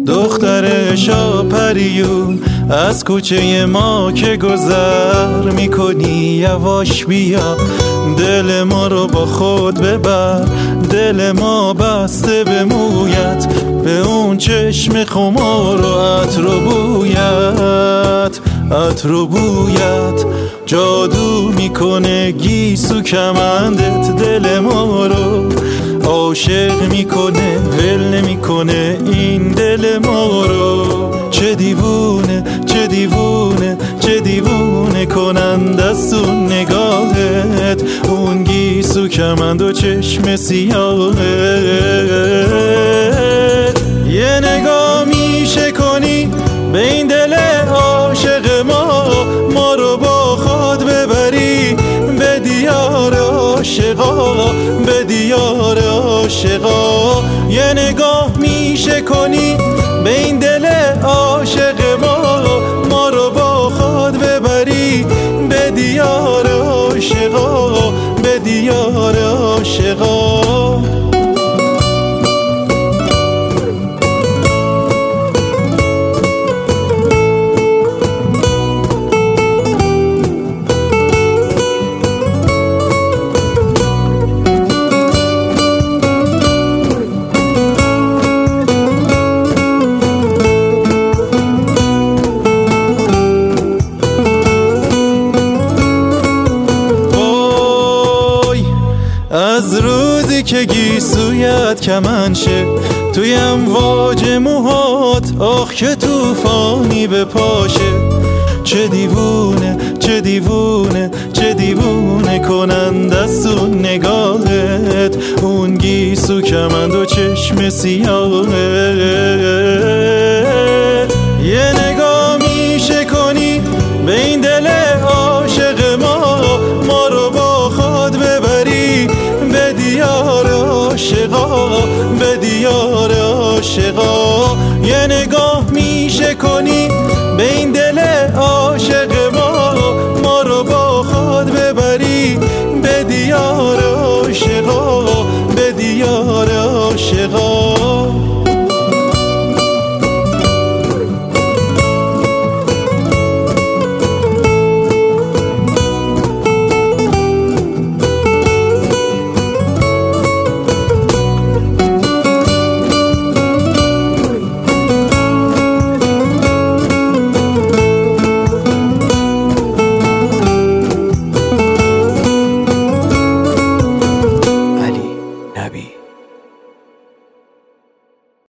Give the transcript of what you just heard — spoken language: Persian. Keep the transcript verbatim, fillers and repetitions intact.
دختر شاپریون از کوچه ما که گذر میکنی یواش بیا، دل ما رو با خود ببر، دل ما بسته به مویت، به اون چشم خمار و عطر و بویت، عطر و بویت جادو میکنه گیسو کمندت، دل ما رو عاشق میکنه، ول نمیکنه این دل ما رو. چه دیوونه چه دیوونه چه دیوونه کنند از اون نگاهت، اون گیسو کمند و چشم سیاهت. یه نگاه میشه کنی به این دل عاشق ما، ما رو با خود ببری به دیار عاشقا، به دیار عاشقا. یه نگاه میشه کنی به این دل عاشق ما، ما رو با خود ببری به دیار عاشقا، به دیار عاشقا. از روزی که گیسویت کمن شه توی امواج موهات، آخ که توفانی به پاشه. چه دیوونه چه دیوونه چه دیوونه کنند از اون نگاهت، اون گیسو کمند و چشم سیاهت. یه نگاه میشه کنی به این دل عاشق ما، ما رو با خود ببری به دیار عاشقا، به دیار عاشقا. یه نگاه میشه کنی